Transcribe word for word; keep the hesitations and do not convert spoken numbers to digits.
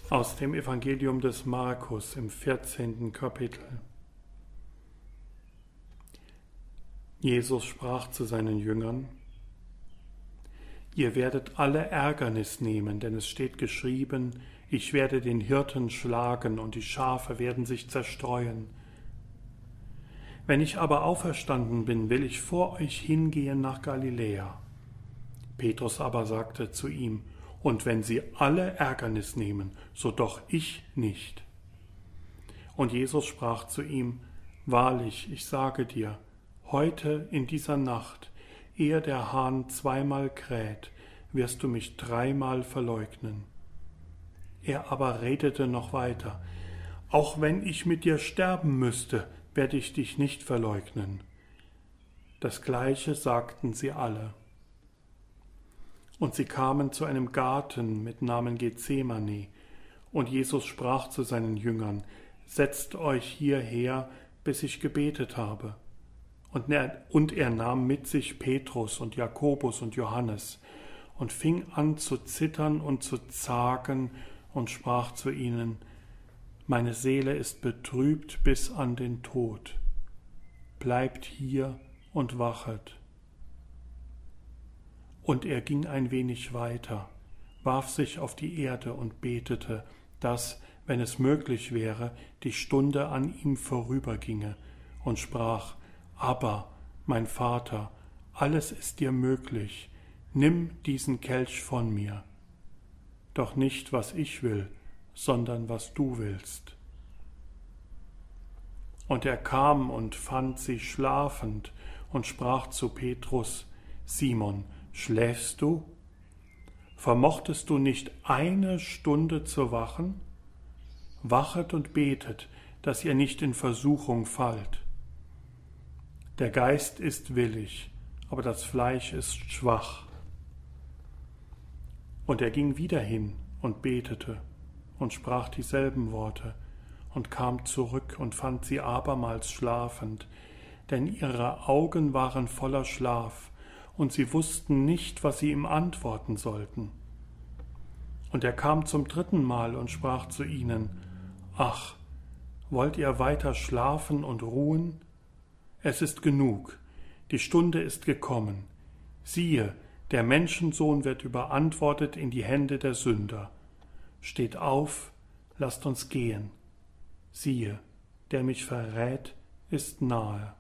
Aus dem Evangelium des Markus im vierzehnten Kapitel. Jesus sprach zu seinen Jüngern: Ihr werdet alle Ärgernis nehmen, denn es steht geschrieben: Ich werde den Hirten schlagen, und die Schafe werden sich zerstreuen. Wenn ich aber auferstanden bin, will ich vor euch hingehen nach Galiläa. Petrus aber sagte zu ihm: Und wenn sie alle Ärgernis nehmen, so doch ich nicht. Und Jesus sprach zu ihm: Wahrlich, ich sage dir, heute in dieser Nacht, ehe der Hahn zweimal kräht, wirst du mich dreimal verleugnen. Er aber redete noch weiter: Auch wenn ich mit dir sterben müsste, werde ich dich nicht verleugnen. Das Gleiche sagten sie alle. Und sie kamen zu einem Garten mit Namen Gethsemane, und Jesus sprach zu seinen Jüngern: Setzt euch hierher, bis ich gebetet habe. Und er, und er nahm mit sich Petrus und Jakobus und Johannes und fing an zu zittern und zu zagen und sprach zu ihnen: Meine Seele ist betrübt bis an den Tod. Bleibt hier und wachet. Und er ging ein wenig weiter, warf sich auf die Erde und betete, dass, wenn es möglich wäre, die Stunde an ihm vorüberginge, und sprach: Abba, mein Vater, alles ist dir möglich, nimm diesen Kelch von mir. Doch nicht, was ich will, sondern was du willst. Und er kam und fand sie schlafend und sprach zu Petrus: Simon, schläfst du? Vermochtest du nicht eine Stunde zu wachen? Wachet und betet, dass ihr nicht in Versuchung fallt. Der Geist ist willig, aber das Fleisch ist schwach. Und er ging wieder hin und betete und sprach dieselben Worte und kam zurück und fand sie abermals schlafend, denn ihre Augen waren voller Schlaf, und sie wussten nicht, was sie ihm antworten sollten. Und er kam zum dritten Mal und sprach zu ihnen: Ach, wollt ihr weiter schlafen und ruhen? Es ist genug, die Stunde ist gekommen. Siehe, der Menschensohn wird überantwortet in die Hände der Sünder. Steht auf, lasst uns gehen. Siehe, der mich verrät, ist nahe.